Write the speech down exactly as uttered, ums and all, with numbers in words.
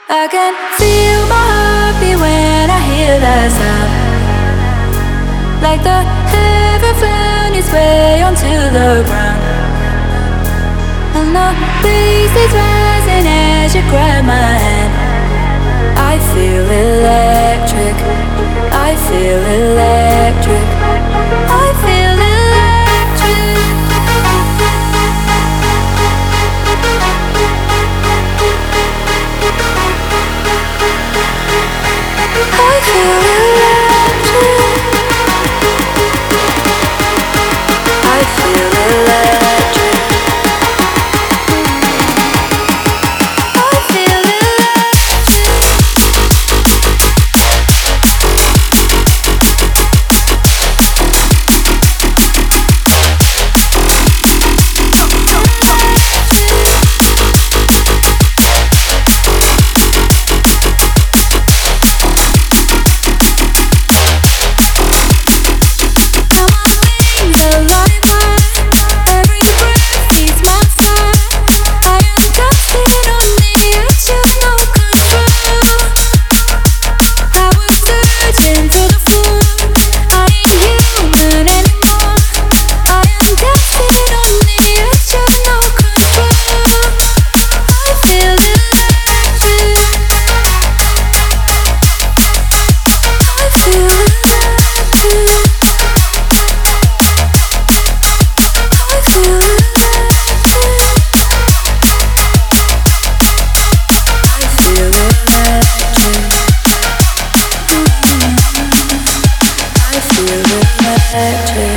I can feel my heartbeat when I hear that sound. Like the heaven found its way onto the ground. And the bass is rising as you grab my hand. I feel electric. I feel electric. I feel electric. I feel electric. I feel electric. I feel electric.